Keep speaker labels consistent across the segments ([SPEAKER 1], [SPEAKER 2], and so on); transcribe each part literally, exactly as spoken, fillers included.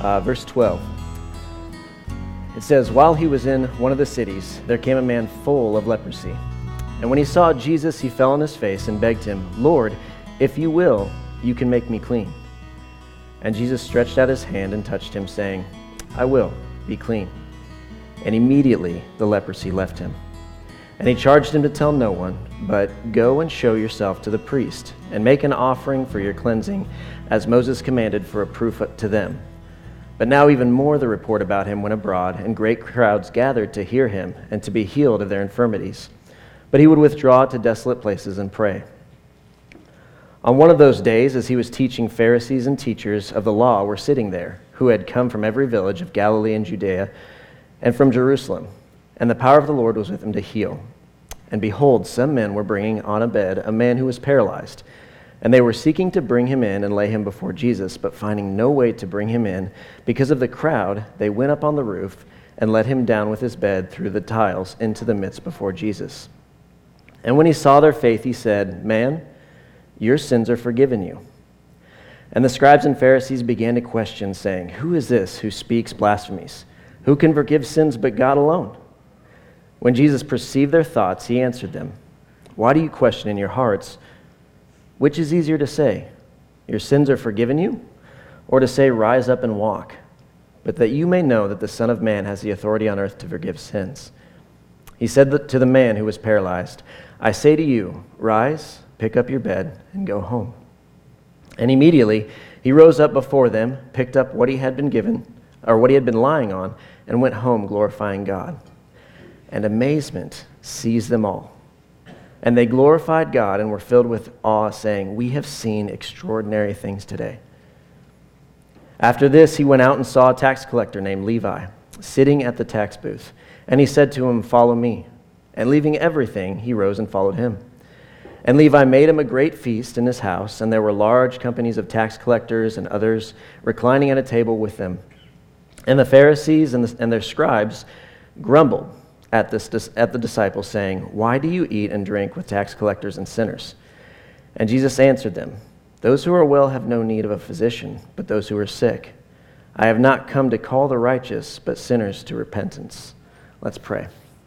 [SPEAKER 1] uh, verse twelve. It says, "While he was in one of the cities, there came a man full of leprosy. And when he saw Jesus, he fell on his face and begged him, 'Lord, if you will, you can make me clean.' And Jesus stretched out his hand and touched him, saying, 'I will, be clean.' And immediately the leprosy left him. And he charged him to tell no one, but go and show yourself to the priest, and make an offering for your cleansing, as Moses commanded, for a proof to them." But now even more the report about him went abroad, and great crowds gathered to hear him and to be healed of their infirmities. But he would withdraw to desolate places and pray. On one of those days, as he was teaching, Pharisees and teachers of the law were sitting there, who had come from every village of Galilee and Judea, and from Jerusalem. And the power of the Lord was with him to heal. And behold, some men were bringing on a bed a man who was paralyzed. And they were seeking to bring him in and lay him before Jesus, but finding no way to bring him in, because of the crowd, they went up on the roof and let him down with his bed through the tiles into the midst before Jesus. And when he saw their faith, he said, "Man, your sins are forgiven you." And the scribes and Pharisees began to question, saying, "Who is this who speaks blasphemies? Who can forgive sins but God alone?" When Jesus perceived their thoughts, he answered them, "Why do you question in your hearts? Which is easier to say, 'Your sins are forgiven you,' or to say, 'Rise up and walk'? But that you may know that the Son of Man has the authority on earth to forgive sins." He said to the man who was paralyzed, "I say to you, rise, pick up your bed, and go home." And immediately he rose up before them, picked up what he had been given, or what he had been lying on, and went home glorifying God. And amazement seized them all. And they glorified God and were filled with awe, saying, "We have seen extraordinary things today." After this, he went out and saw a tax collector named Levi, sitting at the tax booth. And he said to him, "Follow me." And leaving everything, he rose and followed him. And Levi made him a great feast in his house, and there were large companies of tax collectors and others reclining at a table with them. And the Pharisees and, the, and their scribes grumbled at, this, at the disciples, saying, "Why do you eat and drink with tax collectors and sinners?" And Jesus answered them, "Those who are well have no need of a physician, but those who are sick. I have not come to call the righteous, but sinners to repentance." Let's pray.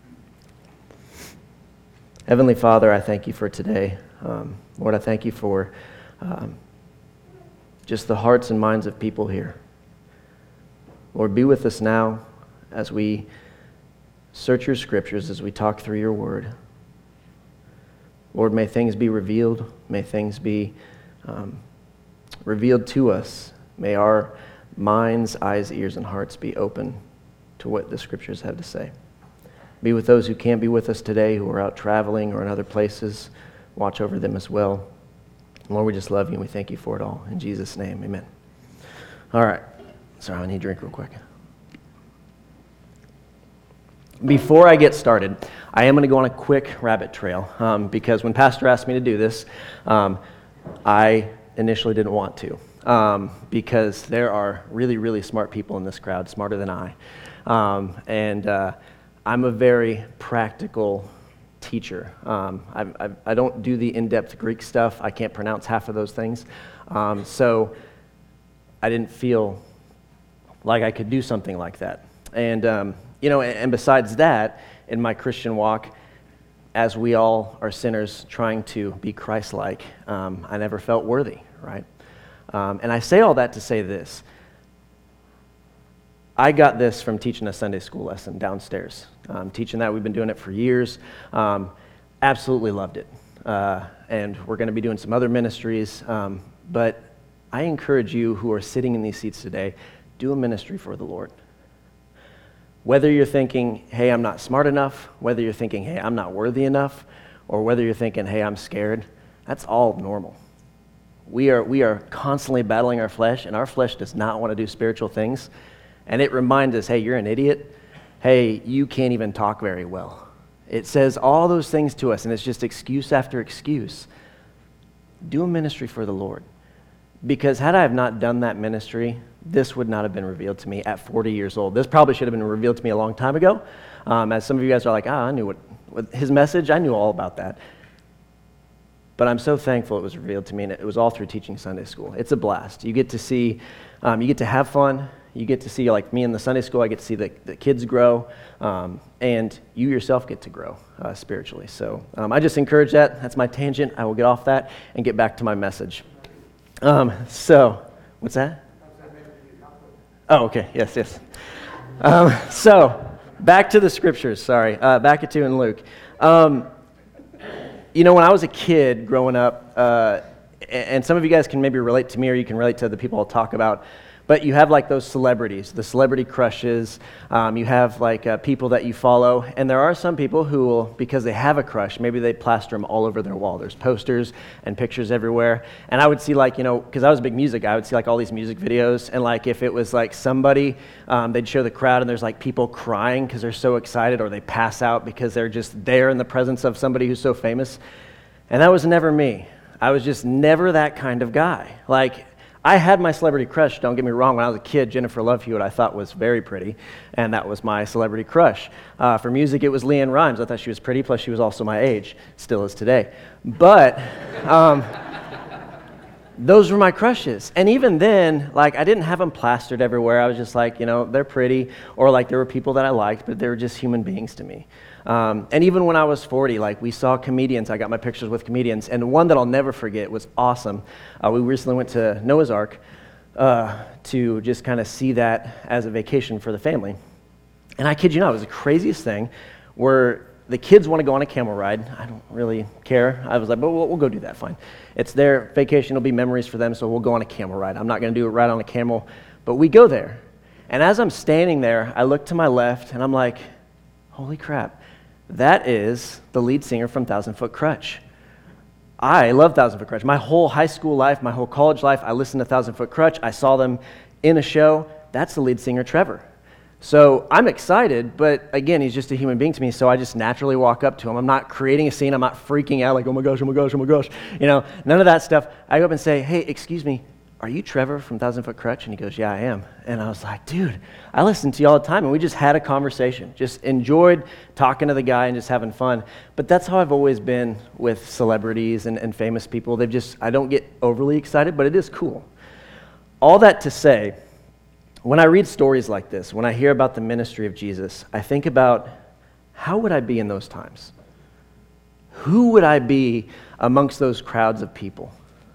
[SPEAKER 1] Heavenly Father, I thank you for today. Um, Lord, I thank you for um, just the hearts and minds of people here. Lord, be with us now as we search your scriptures, as we talk through your word. Lord, may things be revealed. May things be um, revealed to us. May our minds, eyes, ears, and hearts be open to what the scriptures have to say. Be with those who can't be with us today, who are out traveling or in other places. Watch over them as well. Lord, we just love you and we thank you for it all. In Jesus' name, amen. All right. Sorry, I need a drink real quick. Before I get started, I am going to go on a quick rabbit trail um, because when Pastor asked me to do this, um, I initially didn't want to um, because there are really, really smart people in this crowd, smarter than I. Um, and uh, I'm a very practical teacher. Um, I, I, I don't do the in-depth Greek stuff. I can't pronounce half of those things. Um, so I didn't feel like I could do something like that. And, um, you know, and, and besides that, in my Christian walk, as we all are sinners trying to be Christ-like, um, I never felt worthy, right? Um, and I say all that to say this. I got this from teaching a Sunday school lesson downstairs. Um, teaching that, we've been doing it for years. Um, absolutely loved it. Uh, and we're going to be doing some other ministries. Um, but I encourage you who are sitting in these seats today, do a ministry for the Lord. Whether you're thinking, hey, I'm not smart enough, whether you're thinking, hey, I'm not worthy enough, or whether you're thinking, hey, I'm scared, that's all normal. We are, we are constantly battling our flesh, and our flesh does not want to do spiritual things. And it reminds us, hey, you're an idiot. Hey, you can't even talk very well. It says all those things to us, and it's just excuse after excuse. Do a ministry for the Lord. Because had I have not done that ministry, this would not have been revealed to me at forty years old. This probably should have been revealed to me a long time ago. Um, as some of you guys are like, ah, I knew what, what his message, I knew all about that. but I'm so thankful it was revealed to me, and it was all through teaching Sunday school. It's a blast. You get to see, um, you get to have fun. You get to see, like me in the Sunday school, I get to see the, the kids grow, um, and you yourself get to grow uh, spiritually. So um, I just encourage that. That's my tangent. I will get off that and get back to my message. Um, so, what's that? Oh, okay. Yes, yes. Um, so, back to the scriptures. Sorry. Uh, back to in Luke. Um, you know, when I was a kid growing up, uh, and some of you guys can maybe relate to me, or you can relate to the people I'll talk about, but you have like those celebrities, the celebrity crushes. Um, you have like uh, people that you follow, and there are some people who will, because they have a crush, maybe they plaster them all over their wall. There's posters and pictures everywhere. And I would see like, you know, because I was a big music guy, I would see like all these music videos, and like if it was like somebody, um, they'd show the crowd and there's like people crying because they're so excited, or they pass out because they're just there in the presence of somebody who's so famous. And that was never me. I was just never that kind of guy. Like, I had my celebrity crush, don't get me wrong. When I was a kid, Jennifer Love Hewitt I thought was very pretty, and that was my celebrity crush. Uh, for music, it was Leanne Rimes. I thought she was pretty, plus she was also my age, still is today. But um, those were my crushes. And even then, like, I didn't have them plastered everywhere. I was just like, you know, they're pretty, or like there were people that I liked, but they were just human beings to me. Um, and even when I was forty, like we saw comedians, I got my pictures with comedians, and one that I'll never forget was awesome. Uh, we recently went to Noah's Ark uh, to just kind of see that as a vacation for the family. And I kid you not, it was the craziest thing where the kids want to go on a camel ride. I don't really care. I was like, but we'll, we'll go do that, fine. It's their vacation, it'll be memories for them, so we'll go on a camel ride. I'm not going to do a ride on a camel, but we go there. And as I'm standing there, I look to my left, and I'm like, holy crap. That is the lead singer from Thousand Foot Krutch. I love Thousand Foot Krutch. My whole high school life, my whole college life, I listened to Thousand Foot Krutch. I saw them in a show. That's the lead singer, Trevor. So I'm excited, but again, he's just a human being to me, so I just naturally walk up to him. I'm not creating a scene. I'm not freaking out like, oh my gosh, oh my gosh, oh my gosh. You know, none of that stuff. I go up and say, hey, excuse me, are you Trevor from Thousand Foot Krutch? And he goes, yeah, I am. And I was like, dude, I listen to you all the time. And we just had a conversation, just enjoyed talking to the guy and just having fun. But that's how I've always been with celebrities and, and famous people. They've just, I don't get overly excited, but it is cool. All that to say, when I read stories like this, when I hear about the ministry of Jesus, I think about how would I be in those times? Who would I be amongst those crowds of people?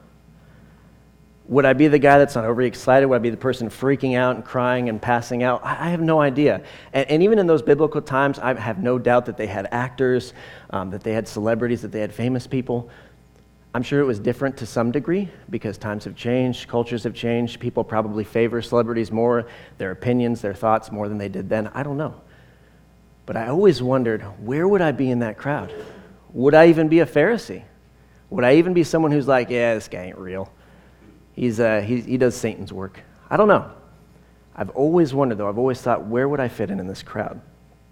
[SPEAKER 1] Would I be the guy that's not overly excited? Would I be the person freaking out and crying and passing out? I have no idea. And, and even in those biblical times, I have no doubt that they had actors, um, that they had celebrities, that they had famous people. I'm sure it was different to some degree because times have changed, cultures have changed. People probably favor celebrities more, their opinions, their thoughts more than they did then. I don't know. But I always wondered, where would I be in that crowd? Would I even be a Pharisee? Would I even be someone who's like, yeah, this guy ain't real? He's, uh, he, he does Satan's work. I don't know. I've always wondered, though. I've always thought, where would I fit in in this crowd?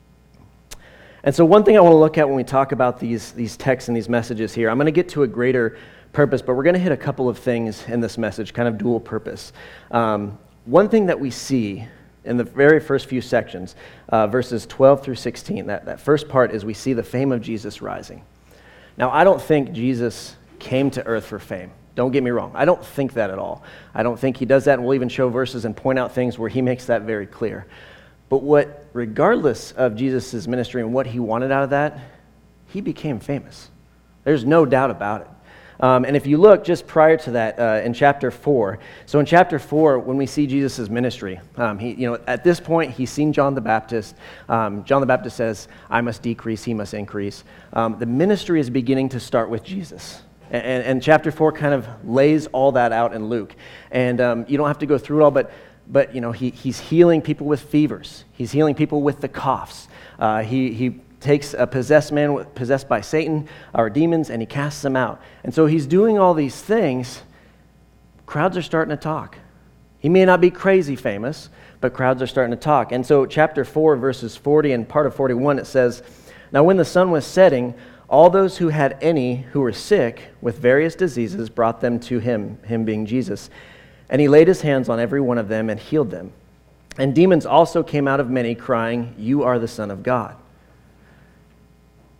[SPEAKER 1] And so one thing I want to look at when we talk about these, these texts and these messages here, I'm going to get to a greater purpose, but we're going to hit a couple of things in this message, kind of dual purpose. Um, one thing that we see in the very first few sections, uh, verses twelve through sixteen, that, that first part is we see the fame of Jesus rising. Now, I don't think Jesus came to earth for fame. Don't get me wrong. I don't think that at all. I don't think he does that, and we'll even show verses and point out things where he makes that very clear. But what, regardless of Jesus' ministry and what he wanted out of that, he became famous. There's no doubt about it. Um, and if you look just prior to that uh, in chapter four, so in chapter four, when we see Jesus' ministry, um, he, you know, at this point, he's seen John the Baptist. Um, John the Baptist says, I must decrease, he must increase. Um, the ministry is beginning to start with Jesus. And, and chapter four kind of lays all that out in Luke. And um, you don't have to go through it all, but, but you know, he, he's healing people with fevers. He's healing people with the coughs. Uh, he, he takes a possessed man possessed by Satan or demons, and he casts them out. And so he's doing all these things. Crowds are starting to talk. He may not be crazy famous, but crowds are starting to talk. And so chapter four, verses forty and part of forty-one, it says, now when the sun was setting, all those who had any who were sick with various diseases brought them to him, him being Jesus. And he laid his hands on every one of them and healed them. And demons also came out of many, crying, you are the Son of God.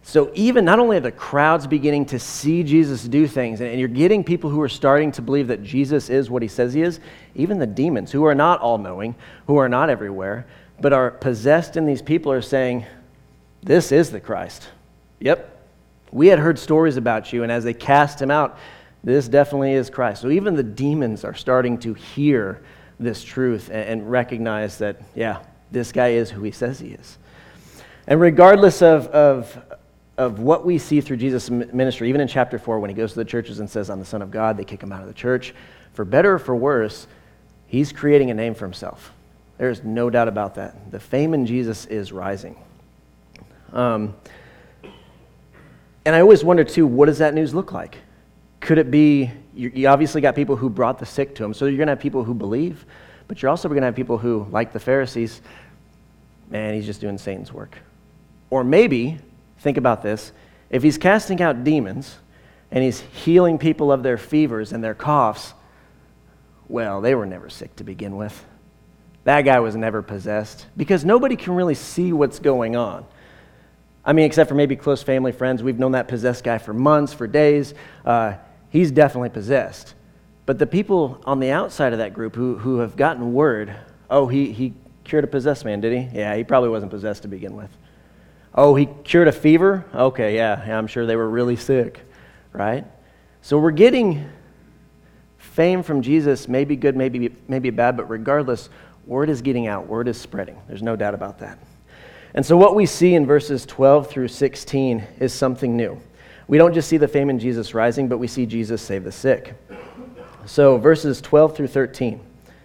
[SPEAKER 1] So even not only are the crowds beginning to see Jesus do things, and you're getting people who are starting to believe that Jesus is what he says he is, even the demons, who are not all-knowing, who are not everywhere, but are possessed in these people, are saying, this is the Christ. Yep, we had heard stories about you, and as they cast him out, this definitely is Christ. So even the demons are starting to hear this truth and, and recognize that, yeah, this guy is who he says he is. And regardless of, of, of what we see through Jesus' ministry, even in chapter four, when he goes to the churches and says, I'm the Son of God, they kick him out of the church. For better or for worse, he's creating a name for himself. There's no doubt about that. The fame in Jesus is rising. Um, and I always wonder, too, what does that news look like? Could it be, you, you obviously got people who brought the sick to him, so you're going to have people who believe, but you're also going to have people who, like the Pharisees, man, he's just doing Satan's work. Or maybe, think about this, if he's casting out demons and he's healing people of their fevers and their coughs, well, they were never sick to begin with. That guy was never possessed because nobody can really see what's going on. I mean, except for maybe close family, friends. We've known that possessed guy for months, for days. Uh, he's definitely possessed. But the people on the outside of that group who, who have gotten word, oh, he, he cured a possessed man, did he? Yeah, he probably wasn't possessed to begin with. Oh, he cured a fever? Okay, yeah, yeah, I'm sure they were really sick, right? So we're getting fame from Jesus, maybe good, maybe maybe bad, but regardless, word is getting out, word is spreading. There's no doubt about that. And so what we see in verses twelve through sixteen is something new. We don't just see the fame in Jesus rising, but we see Jesus save the sick. So verses twelve through thirteen.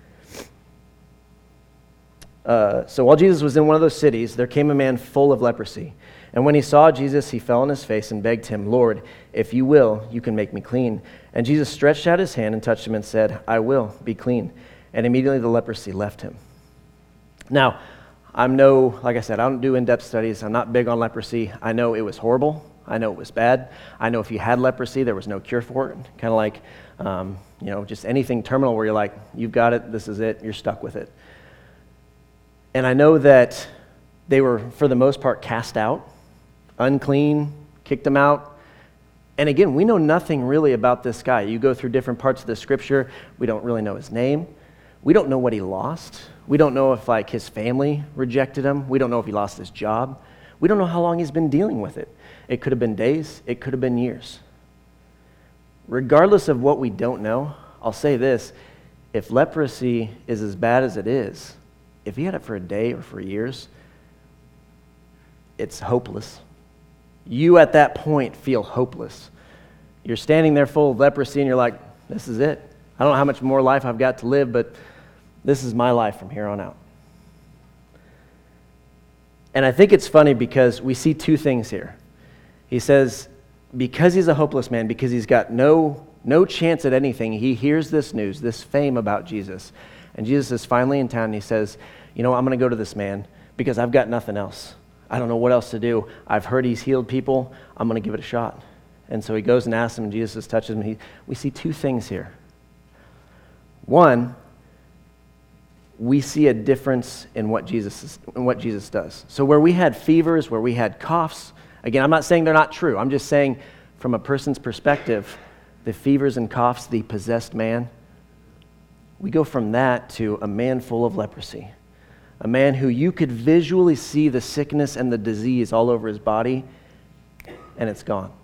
[SPEAKER 1] Uh, so while Jesus was in one of those cities, there came a man full of leprosy. And when he saw Jesus, he fell on his face and begged him, Lord, if you will, you can make me clean. And Jesus stretched out his hand and touched him and said, I will, be clean. And immediately the leprosy left him. Now, I'm no, like I said, I don't do in-depth studies. I'm not big on leprosy. I know it was horrible. I know it was bad. I know if you had leprosy, there was no cure for it. Kind of like, um, you know, just anything terminal where you're like, you've got it, this is it, you're stuck with it. And I know that they were, for the most part, cast out, unclean, kicked them out. And again, we know nothing really about this guy. You go through different parts of the scripture, we don't really know his name. We don't know what he lost. We don't know if like his family rejected him. We don't know if he lost his job. We don't know how long he's been dealing with it. It could have been days. It could have been years. Regardless of what we don't know, I'll say this. If leprosy is as bad as it is, if he had it for a day or for years, it's hopeless. You at that point feel hopeless. You're standing there full of leprosy and you're like, this is it. I don't know how much more life I've got to live, but this is my life from here on out. And I think it's funny because we see two things here. He says, because he's a hopeless man, because he's got no, no chance at anything, he hears this news, this fame about Jesus. And Jesus is finally in town and he says, you know, I'm going to go to this man because I've got nothing else. I don't know what else to do. I've heard he's healed people. I'm going to give it a shot. And so he goes and asks him, and Jesus touches him. He, we see two things here. One, we see a difference in what Jesus is, in what Jesus does. So where we had fevers, where we had coughs, again, I'm not saying they're not true. I'm just saying from a person's perspective, the fevers and coughs, the possessed man, we go from that to a man full of leprosy, a man who you could visually see the sickness and the disease all over his body, and it's gone.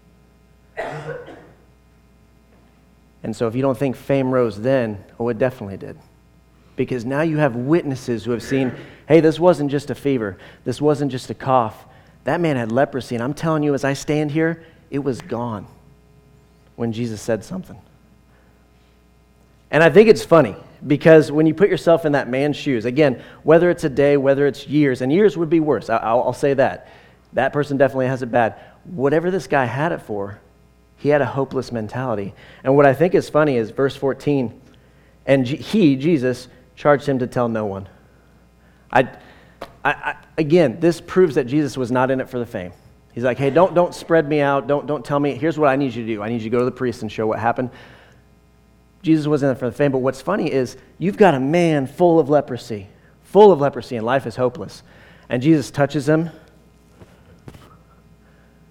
[SPEAKER 1] And so if you don't think fame rose then, oh, it definitely did. Because now you have witnesses who have seen, hey, this wasn't just a fever. This wasn't just a cough. That man had leprosy, and I'm telling you, as I stand here, it was gone when Jesus said something. And I think it's funny, because when you put yourself in that man's shoes, again, whether it's a day, whether it's years, and years would be worse, I'll, I'll say that. That person definitely has it bad. Whatever this guy had it for, he had a hopeless mentality. And what I think is funny is verse fourteen, and he, Jesus, charged him to tell no one. I, I, I, again, this proves that Jesus was not in it for the fame. He's like, hey, don't, don't spread me out. Don't, don't tell me. Here's what I need you to do. I need you to go to the priest and show what happened. Jesus wasn't in it for the fame, but what's funny is you've got a man full of leprosy, full of leprosy, and life is hopeless. And Jesus touches him,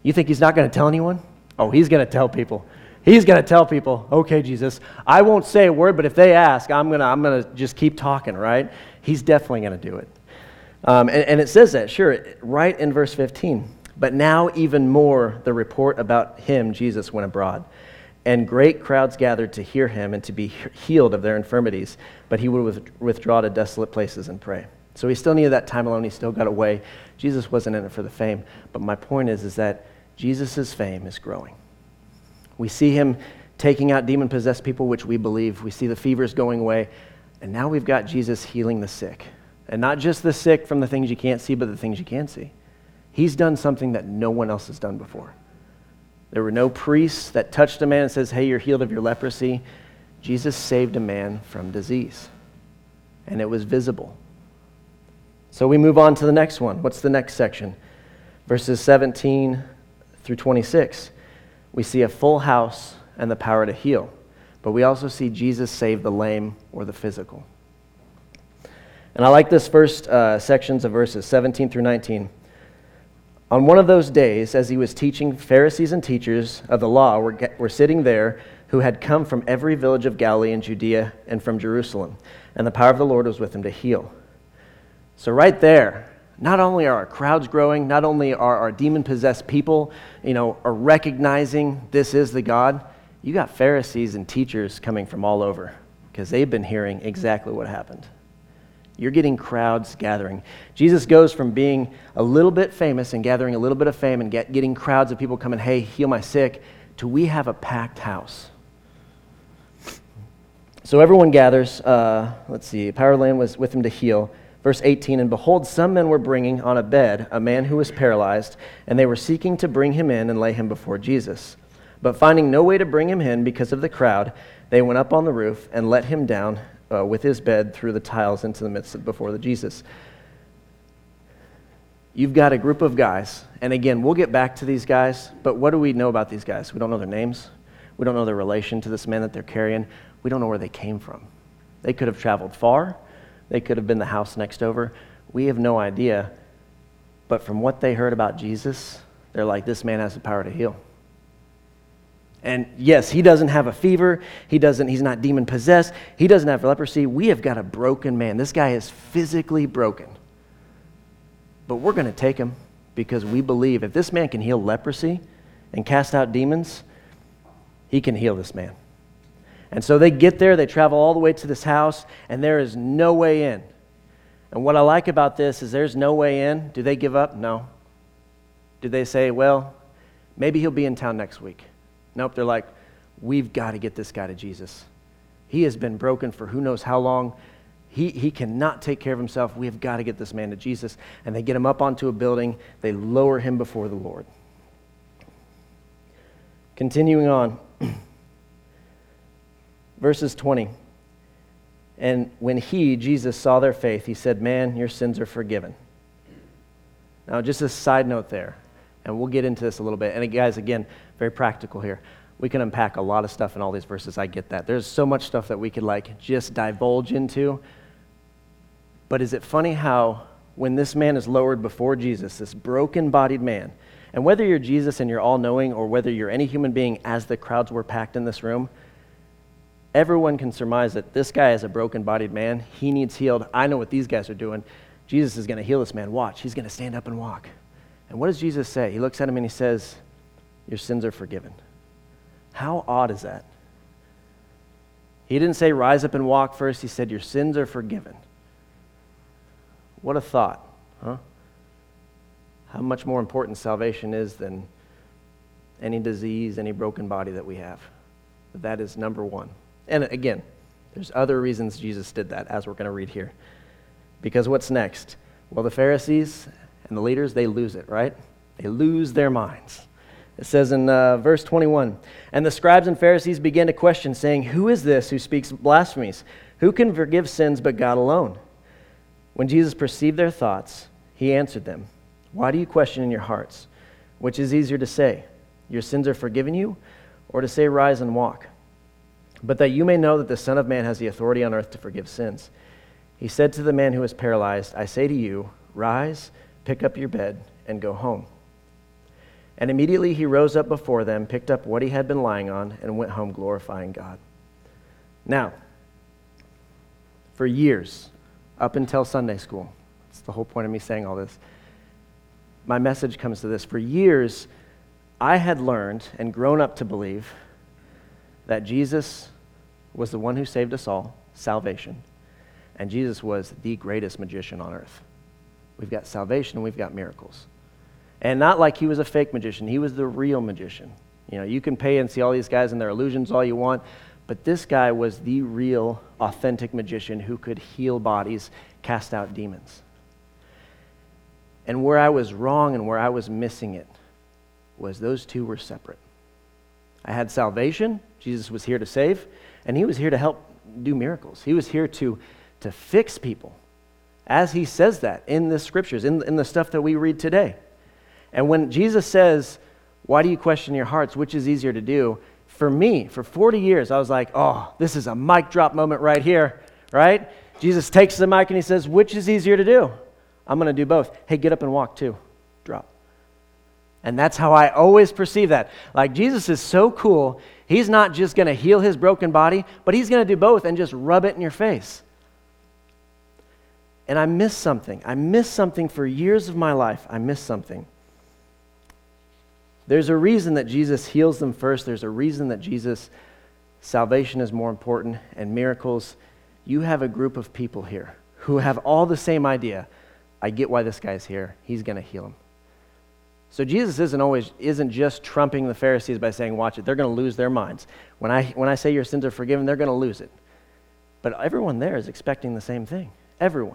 [SPEAKER 1] You think he's not going to tell anyone? Oh, he's going to tell people. He's going to tell people, okay, Jesus, I won't say a word, but if they ask, I'm going to I'm going to just keep talking, right? He's definitely going to do it. Um, and, and it says that, sure, right in verse fifteen. But now even more the report about him, Jesus, went abroad. And great crowds gathered to hear him and to be healed of their infirmities. But he would withdraw to desolate places and pray. So he still needed that time alone. He still got away. Jesus wasn't in it for the fame. But my point is, is that Jesus' fame is growing. We see him taking out demon-possessed people, which we believe. We see the fevers going away. And now we've got Jesus healing the sick. And not just the sick from the things you can't see, but the things you can see. He's done something that no one else has done before. There were no priests that touched a man and says, hey, you're healed of your leprosy. Jesus saved a man from disease. And it was visible. So we move on to the next one. What's the next section? Verses seventeen through twenty-six. We see a full house and the power to heal. But we also see Jesus save the lame or the physical. And I like this first uh, sections of verses seventeen through nineteen. On one of those days, as he was teaching, Pharisees and teachers of the law were, were sitting there who had come from every village of Galilee and Judea and from Jerusalem. And the power of the Lord was with him to heal. So right there, not only are our crowds growing, not only are our demon-possessed people, you know, are recognizing this is the God, you got Pharisees and teachers coming from all over because they've been hearing exactly what happened. You're getting crowds gathering. Jesus goes from being a little bit famous and gathering a little bit of fame and get, getting crowds of people coming, hey, heal my sick, to we have a packed house. So everyone gathers. Uh, let's see. Power of the Land was with him to heal. Verse eighteen, and behold, some men were bringing on a bed a man who was paralyzed, and they were seeking to bring him in and lay him before Jesus. But finding no way to bring him in because of the crowd, they went up on the roof and let him down Uh, with his bed through the tiles into the midst of before the Jesus. You've got a group of guys, and again, we'll get back to these guys, but what do we know about these guys? We don't know their names. We don't know their relation to this man that they're carrying. We don't know where they came from. They could have traveled far. They could have been the house next over. We have no idea, but from what they heard about Jesus, they're like, this man has the power to heal. And yes, he doesn't have a fever. He doesn't, he's not demon possessed. He doesn't have leprosy. We have got a broken man. This guy is physically broken. But we're going to take him because we believe if this man can heal leprosy and cast out demons, he can heal this man. And so they get there, they travel all the way to this house, and there is no way in. And what I like about this is there's no way in. Do they give up? No. Do they say, well, maybe he'll be in town next week? Nope, they're like, we've got to get this guy to Jesus. He has been broken for who knows how long. He, he cannot take care of himself. We have got to get this man to Jesus. And they get him up onto a building. They lower him before the Lord. Continuing on. Verses twenty. And when he, Jesus, saw their faith, he said, man, your sins are forgiven. Now, just a side note there. And we'll get into this a little bit. And guys, again, very practical here. We can unpack a lot of stuff in all these verses. I get that. There's so much stuff that we could like just divulge into. But is it funny how when this man is lowered before Jesus, this broken-bodied man, and whether you're Jesus and you're all-knowing or whether you're any human being as the crowds were packed in this room, everyone can surmise that this guy is a broken-bodied man. He needs healed. I know what these guys are doing. Jesus is going to heal this man. Watch. He's going to stand up and walk. And what does Jesus say? He looks at him and he says, your sins are forgiven. How odd is that? He didn't say rise up and walk first. He said your sins are forgiven. What a thought, huh? How much more important salvation is than any disease, any broken body that we have. But that is number one. And again, there's other reasons Jesus did that, as we're going to read here. Because what's next? Well, the Pharisees and the leaders, they lose it, right? They lose their minds. It says in uh, verse twenty-one, and the scribes and Pharisees began to question, saying, who is this who speaks blasphemies? Who can forgive sins but God alone? When Jesus perceived their thoughts, he answered them, why do you question in your hearts? Which is easier to say, your sins are forgiven you, or to say, rise and walk? But that you may know that the Son of Man has the authority on earth to forgive sins. He said to the man who was paralyzed, I say to you, rise, pick up your bed, and go home. And immediately he rose up before them, picked up what he had been lying on, and went home glorifying God. Now, for years, up until Sunday school, that's the whole point of me saying all this, my message comes to this. For years, I had learned and grown up to believe that Jesus was the one who saved us all, salvation, and Jesus was the greatest magician on earth. We've got salvation and we've got miracles. And not like he was a fake magician. He was the real magician. You know, you can pay and see all these guys and their illusions all you want, but this guy was the real, authentic magician who could heal bodies, cast out demons. And where I was wrong and where I was missing it was those two were separate. I had salvation. Jesus was here to save, and he was here to help do miracles. He was here to, to fix people, as he says that in the scriptures, in, in the stuff that we read today. And when Jesus says, why do you question your hearts? Which is easier to do? For me, for forty years, I was like, oh, this is a mic drop moment right here, right? Jesus takes the mic and he says, which is easier to do? I'm going to do both. Hey, get up and walk too. Drop. And that's how I always perceive that. Like, Jesus is so cool. He's not just going to heal his broken body, but he's going to do both and just rub it in your face. And I missed something. I missed something for years of my life. I missed something. There's a reason that Jesus heals them first. There's a reason that Jesus, salvation is more important, and miracles. You have a group of people here who have all the same idea. I get why this guy's here. He's going to heal him. So Jesus isn't always isn't just trumping the Pharisees by saying, watch it, they're going to lose their minds. When I when I say your sins are forgiven, they're going to lose it. But everyone there is expecting the same thing. Everyone.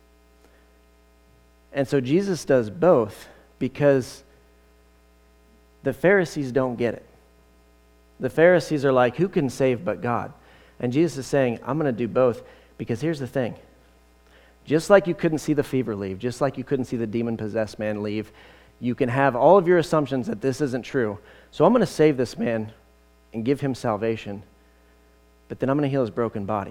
[SPEAKER 1] And so Jesus does both because the Pharisees don't get it. The Pharisees are like, who can save but God? And Jesus is saying, I'm going to do both because here's the thing. Just like you couldn't see the fever leave, just like you couldn't see the demon-possessed man leave, you can have all of your assumptions that this isn't true. So I'm going to save this man and give him salvation, but then I'm going to heal his broken body.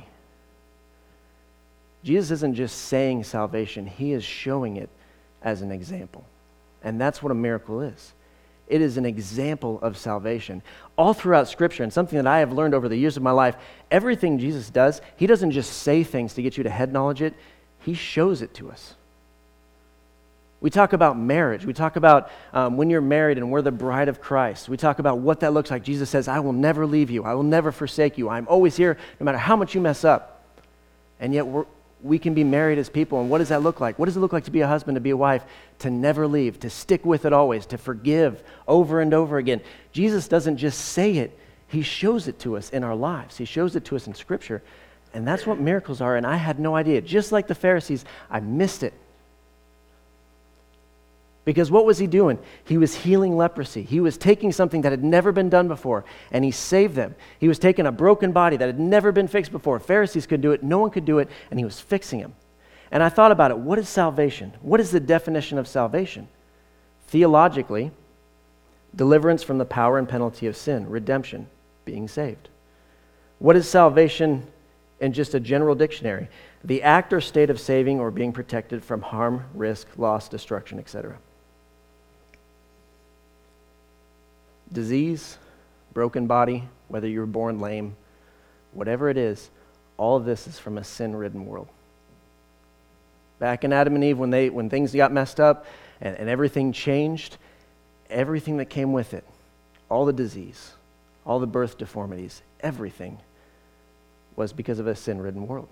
[SPEAKER 1] Jesus isn't just saying salvation, he is showing it as an example. And that's what a miracle is. It is an example of salvation. All throughout Scripture, and something that I have learned over the years of my life, everything Jesus does, he doesn't just say things to get you to head knowledge it, he shows it to us. We talk about marriage. We talk about um, when you're married and we're the bride of Christ. We talk about what that looks like. Jesus says, I will never leave you. I will never forsake you. I'm always here no matter how much you mess up. And yet we're, we can be married as people. And what does that look like? What does it look like to be a husband, to be a wife, to never leave, to stick with it always, to forgive over and over again? Jesus doesn't just say it. He shows it to us in our lives. He shows it to us in Scripture. And that's what miracles are. And I had no idea. Just like the Pharisees, I missed it. Because what was he doing? He was healing leprosy. He was taking something that had never been done before, and he saved them. He was taking a broken body that had never been fixed before. Pharisees could do it. No one could do it, and he was fixing him. And I thought about it. What is salvation? What is the definition of salvation? Theologically, deliverance from the power and penalty of sin, redemption, being saved. What is salvation in just a general dictionary? The act or state of saving or being protected from harm, risk, loss, destruction, et cetera. Disease, broken body, whether you were born lame, whatever it is, all of this is from a sin-ridden world. Back in Adam and Eve, when they when things got messed up and, and everything changed, everything that came with it, all the disease, all the birth deformities, everything was because of a sin-ridden world.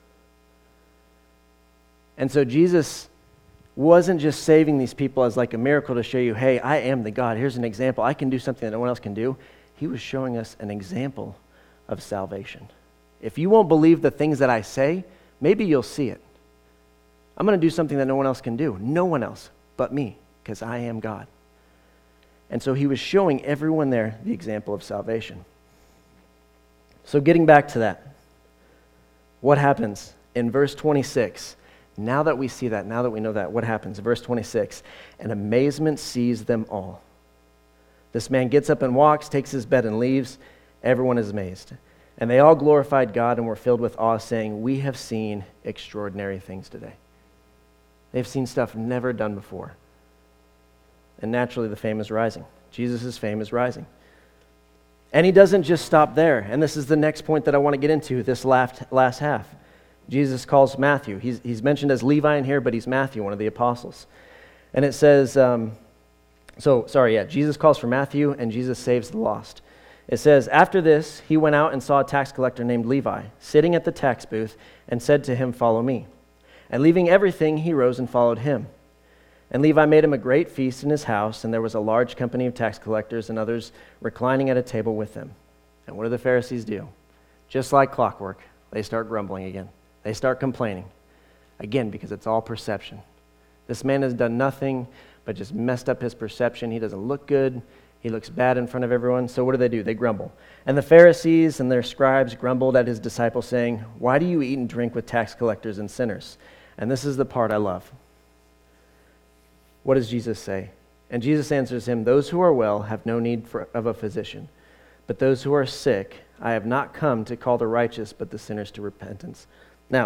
[SPEAKER 1] And so Jesus wasn't just saving these people as like a miracle to show you, hey, I am the God. Here's an example. I can do something that no one else can do. He was showing us an example of salvation. If you won't believe the things that I say, maybe you'll see it. I'm going to do something that no one else can do. No one else but me, because I am God. And so he was showing everyone there the example of salvation. So getting back to that, what happens in verse twenty-six? Now that we see that, now that we know that, what happens? Verse twenty-six, and amazement seized them all. This man gets up and walks, takes his bed and leaves. Everyone is amazed. And they all glorified God and were filled with awe, saying, we have seen extraordinary things today. They've seen stuff never done before. And naturally, the fame is rising. Jesus' fame is rising. And he doesn't just stop there. And this is the next point that I want to get into, this last, last half. Jesus calls Matthew. He's, he's mentioned as Levi in here, but he's Matthew, one of the apostles. And it says, um, so, sorry, yeah, Jesus calls for Matthew, and Jesus saves the lost. It says, after this, he went out and saw a tax collector named Levi, sitting at the tax booth, and said to him, follow me. And leaving everything, he rose and followed him. And Levi made him a great feast in his house, and there was a large company of tax collectors and others reclining at a table with them. And what do the Pharisees do? Just like clockwork, they start grumbling again. They start complaining. Again, because it's all perception. This man has done nothing but just messed up his perception. He doesn't look good. He looks bad in front of everyone. So what do they do? They grumble. And the Pharisees and their scribes grumbled at his disciples, saying, why do you eat and drink with tax collectors and sinners? And this is the part I love. What does Jesus say? And Jesus answers him, those who are well have no need for, of a physician, but those who are sick, I have not come to call the righteous, but the sinners to repentance. Now,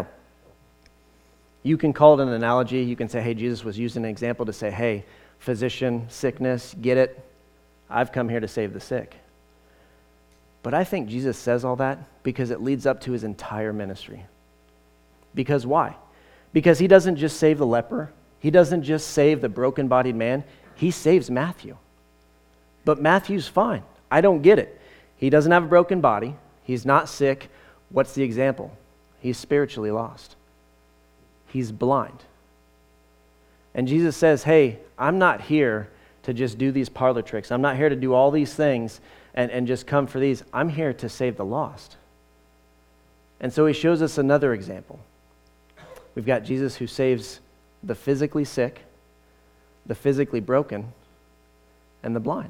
[SPEAKER 1] you can call it an analogy. You can say, hey, Jesus was using an example to say, hey, physician, sickness, get it? I've come here to save the sick. But I think Jesus says all that because it leads up to his entire ministry. Because why? Because he doesn't just save the leper. He doesn't just save the broken-bodied man. He saves Matthew. But Matthew's fine. I don't get it. He doesn't have a broken body. He's not sick. What's the example? He's spiritually lost. He's blind. And Jesus says, hey, I'm not here to just do these parlor tricks. I'm not here to do all these things and, and just come for these. I'm here to save the lost. And so he shows us another example. We've got Jesus who saves the physically sick, the physically broken, and the blind.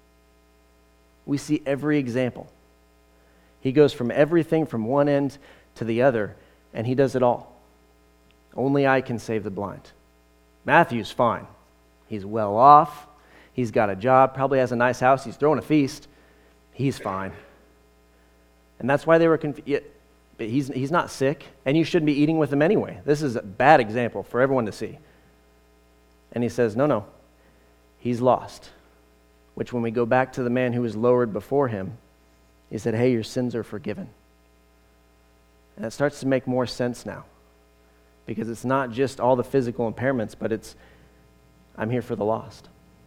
[SPEAKER 1] We see every example. He goes from everything from one end to the other, and he does it all. Only I can save the blind. Matthew's fine. He's well off. He's got a job, probably has a nice house. He's throwing a feast. He's fine. And that's why they were confused. But he's, he's not sick, and you shouldn't be eating with him anyway. This is a bad example for everyone to see. And he says, no, no, he's lost. Which when we go back to the man who was lowered before him, he said, hey, your sins are forgiven. And it starts to make more sense now. Because it's not just all the physical impairments, but it's, I'm here for the lost.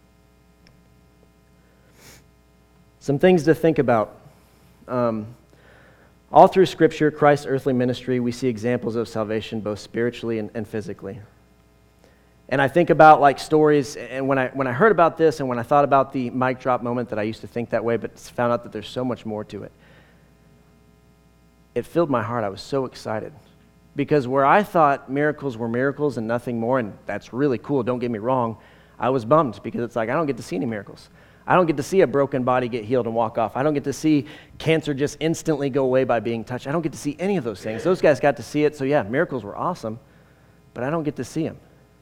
[SPEAKER 1] Some things to think about. Um, all through Scripture, Christ's earthly ministry, we see examples of salvation both spiritually and, and physically. And I think about like stories, and when I when I heard about this and when I thought about the mic drop moment that I used to think that way, but found out that there's so much more to it, it filled my heart. I was so excited. Because where I thought miracles were miracles and nothing more, and that's really cool, don't get me wrong, I was bummed because it's like I don't get to see any miracles. I don't get to see a broken body get healed and walk off. I don't get to see cancer just instantly go away by being touched. I don't get to see any of those things. Those guys got to see it, so yeah, miracles were awesome, but I don't get to see them.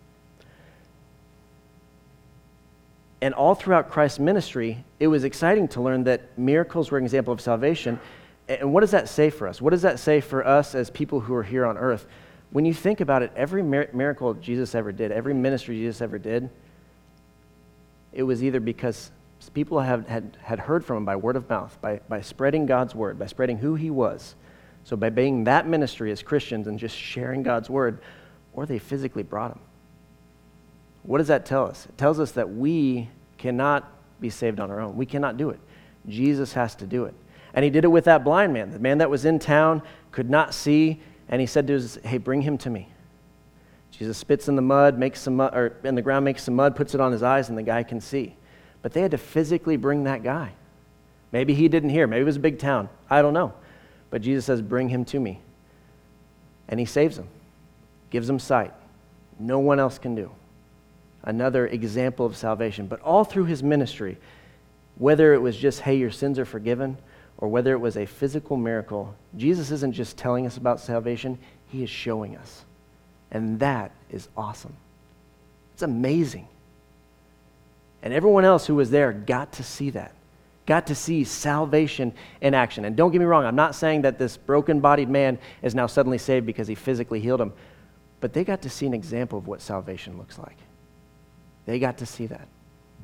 [SPEAKER 1] And all throughout Christ's ministry, it was exciting to learn that miracles were an example of salvation. And what does that say for us? What does that say for us as people who are here on earth? When you think about it, every miracle Jesus ever did, every ministry Jesus ever did, it was either because people have, had, had heard from him by word of mouth, by, by spreading God's word, by spreading who he was. So by being that ministry as Christians and just sharing God's word, or they physically brought him. What does that tell us? It tells us that we cannot be saved on our own. We cannot do it. Jesus has to do it. And he did it with that blind man, the man that was in town, could not see, and he said to us, hey, bring him to me. Jesus spits in the mud, makes some mud, or in the ground, makes some mud, puts it on his eyes, and the guy can see. But they had to physically bring that guy. Maybe he didn't hear. Maybe it was a big town. I don't know. But Jesus says, bring him to me. And he saves him, gives him sight. No one else can do. Another example of salvation. But all through his ministry, whether it was just, hey, your sins are forgiven, or whether it was a physical miracle, Jesus isn't just telling us about salvation, he is showing us. And that is awesome. It's amazing. And everyone else who was there got to see that, got to see salvation in action. And don't get me wrong, I'm not saying that this broken-bodied man is now suddenly saved because he physically healed him, but they got to see an example of what salvation looks like. They got to see that.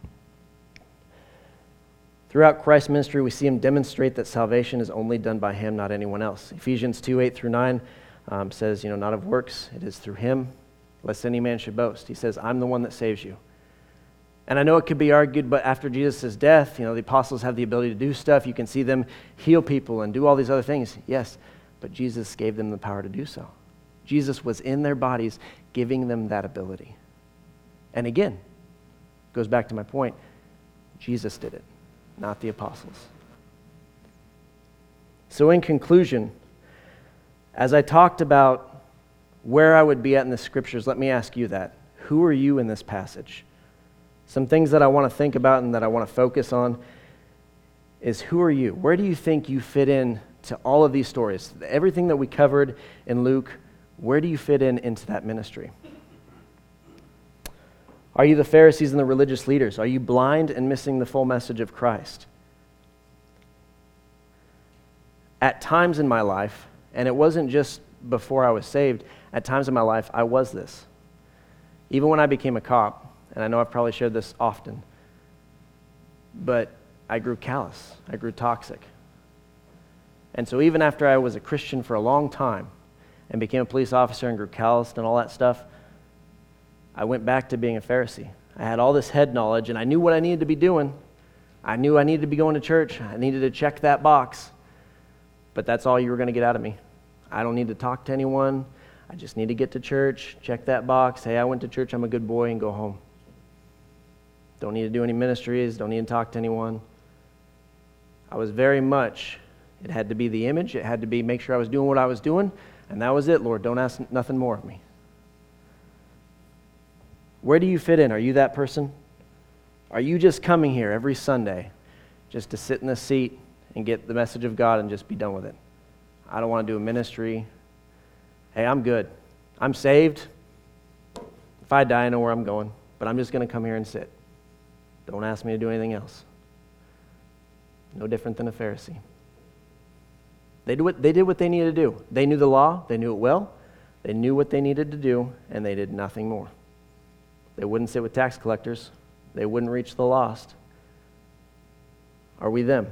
[SPEAKER 1] Throughout Christ's ministry, we see him demonstrate that salvation is only done by him, not anyone else. Ephesians two, eight through nine um, says, you know, not of works, it is through him, lest any man should boast. He says, I'm the one that saves you. And I know it could be argued, but after Jesus' death, you know, the apostles have the ability to do stuff. You can see them heal people and do all these other things. Yes, but Jesus gave them the power to do so. Jesus was in their bodies, giving them that ability. And again, goes back to my point, Jesus did it, not the apostles. So in conclusion, as I talked about where I would be at in the scriptures, let me ask you that. Who are you in this passage? Some things that I want to think about and that I want to focus on is, who are you? Where do you think you fit in to all of these stories? Everything that we covered in Luke, where do you fit in into that ministry? Are you the Pharisees and the religious leaders? Are you blind and missing the full message of Christ? At times in my life, and it wasn't just before I was saved, at times in my life I was this. Even when I became a cop, and I know I've probably shared this often, but I grew callous, I grew toxic. And so even after I was a Christian for a long time and became a police officer and grew calloused and all that stuff, I went back to being a Pharisee. I had all this head knowledge, and I knew what I needed to be doing. I knew I needed to be going to church. I needed to check that box. But that's all you were going to get out of me. I don't need to talk to anyone. I just need to get to church, check that box, hey, I went to church, I'm a good boy, and go home. Don't need to do any ministries, don't need to talk to anyone. I was very much, it had to be the image, it had to be make sure I was doing what I was doing, and that was it, Lord. Don't ask nothing more of me. Where do you fit in? Are you that person? Are you just coming here every Sunday just to sit in the seat and get the message of God and just be done with it? I don't want to do a ministry. Hey, I'm good. I'm saved. If I die, I know where I'm going, but I'm just going to come here and sit. Don't ask me to do anything else. No different than a Pharisee. They did what they did what they needed to do. They knew the law. They knew it well. They knew what they needed to do, and they did nothing more. They wouldn't sit with tax collectors. They wouldn't reach the lost. Are we them?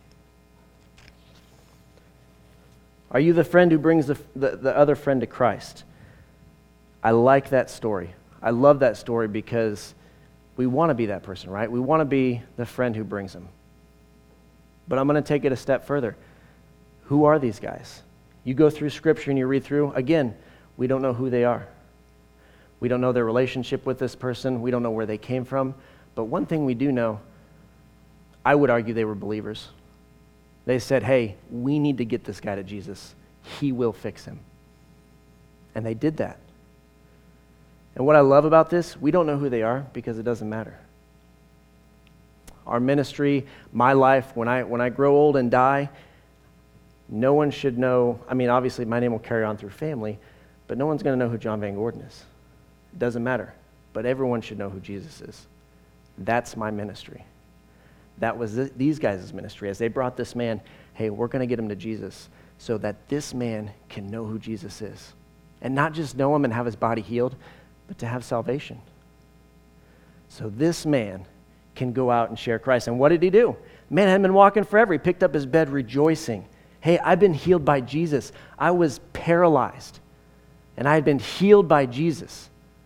[SPEAKER 1] Are you the friend who brings the, the, the other friend to Christ? I like that story. I love that story because we want to be that person, right? We want to be the friend who brings them. But I'm going to take it a step further. Who are these guys? You go through Scripture and you read through, again, we don't know who they are. We don't know their relationship with this person. We don't know where they came from. But one thing we do know, I would argue they were believers. They said, hey, we need to get this guy to Jesus. He will fix him. And they did that. And what I love about this, we don't know who they are because it doesn't matter. Our ministry, my life, when I when I grow old and die, no one should know. I mean, obviously my name will carry on through family, but no one's going to know who John Van Gordon is. It doesn't matter. But everyone should know who Jesus is. That's my ministry. That was th- these guys' ministry. As they brought this man, hey, we're going to get him to Jesus so that this man can know who Jesus is. And not just know him and have his body healed, but to have salvation. So this man can go out and share Christ. And what did he do? Man had been walking forever. He picked up his bed rejoicing. Hey, I've been healed by Jesus. I was paralyzed, and I had been healed by Jesus.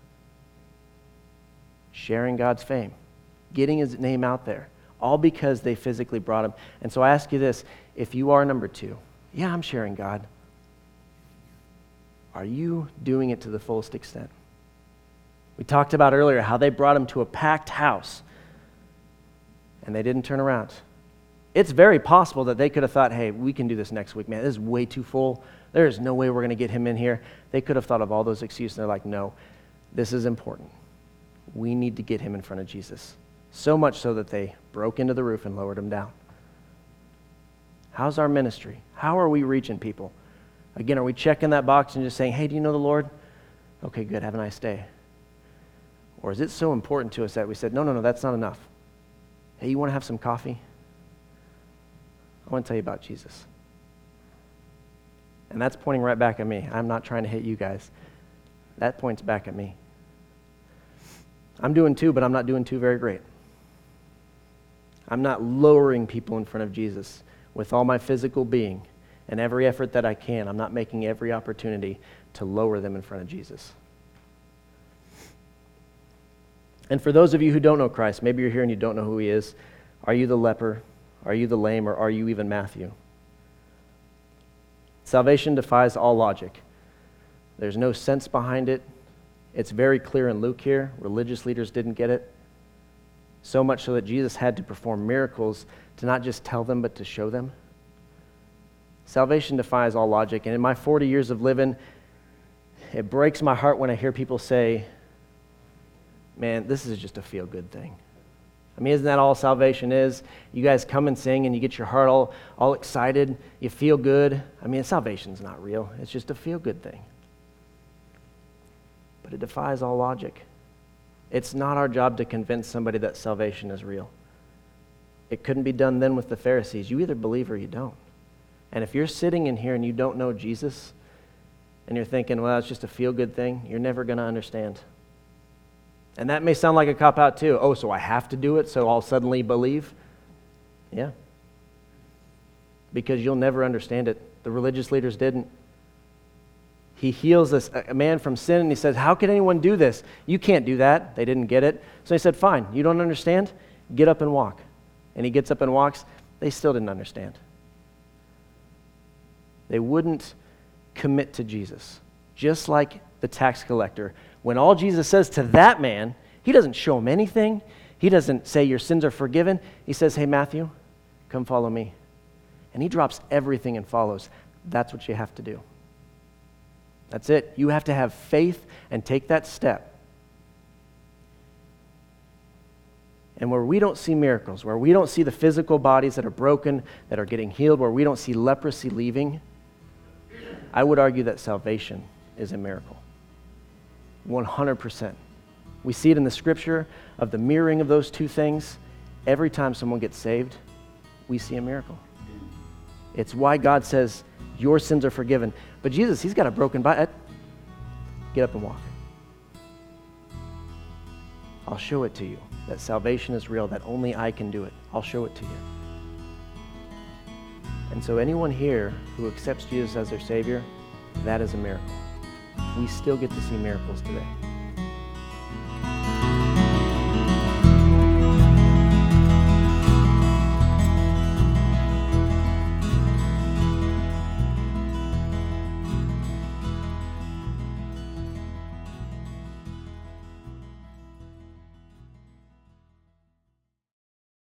[SPEAKER 1] Sharing God's fame, getting his name out there, all because they physically brought him. And so I ask you this, if you are number two, yeah, I'm sharing God. Are you doing it to the fullest extent? We talked about earlier how they brought him to a packed house, and they didn't turn around. It's very possible that they could have thought, hey, we can do this next week, man. This is way too full. There is no way we're going to get him in here. They could have thought of all those excuses, and they're like, no, this is important. We need to get him in front of Jesus. So much so that they broke into the roof and lowered him down. How's our ministry? How are we reaching people? Again, are we checking that box and just saying, hey, do you know the Lord? Okay, good, have a nice day. Or is it so important to us that we said, no, no, no, that's not enough. Hey, you want to have some coffee? I want to tell you about Jesus. And that's pointing right back at me. I'm not trying to hit you guys. That points back at me. I'm doing two, but I'm not doing two very great. I'm not lowering people in front of Jesus with all my physical being and every effort that I can. I'm not making every opportunity to lower them in front of Jesus. And for those of you who don't know Christ, maybe you're here and you don't know who he is. Are you the leper? Are you the lame? Or are you even Matthew? Salvation defies all logic. There's no sense behind it. It's very clear in Luke here. Religious leaders didn't get it. So much so that Jesus had to perform miracles to not just tell them, but to show them. Salvation defies all logic. And in my forty years of living, it breaks my heart when I hear people say, man, this is just a feel-good thing. I mean, isn't that all salvation is? You guys come and sing and you get your heart all, all excited. You feel good. I mean, salvation's not real. It's just a feel-good thing. But it defies all logic. It's not our job to convince somebody that salvation is real. It couldn't be done then with the Pharisees. You either believe or you don't. And if you're sitting in here and you don't know Jesus, and you're thinking, well, it's just a feel-good thing, you're never going to understand. And that may sound like a cop-out too. Oh, so I have to do it, so I'll suddenly believe? Yeah. Because you'll never understand it. The religious leaders didn't. He heals this, a man from sin, and he says, how can anyone do this? You can't do that. They didn't get it. So he said, fine, you don't understand? Get up and walk. And he gets up and walks. They still didn't understand. They wouldn't commit to Jesus. Just like the tax collector. When all Jesus says to that man, he doesn't show him anything. He doesn't say your sins are forgiven. He says, hey, Matthew, come follow me. And he drops everything and follows. That's what you have to do. That's it. You have to have faith and take that step. And where we don't see miracles, where we don't see the physical bodies that are broken, that are getting healed, where we don't see leprosy leaving, I would argue that salvation is a miracle. one hundred percent. We see it in the scripture of the mirroring of those two things. Every time someone gets saved, we see a miracle. It's why God says, your sins are forgiven. But Jesus, he's got a broken body. Get up and walk. I'll show it to you, that salvation is real, that only I can do it. I'll show it to you. And so anyone here who accepts Jesus as their Savior, that is a miracle. We still get to see miracles today.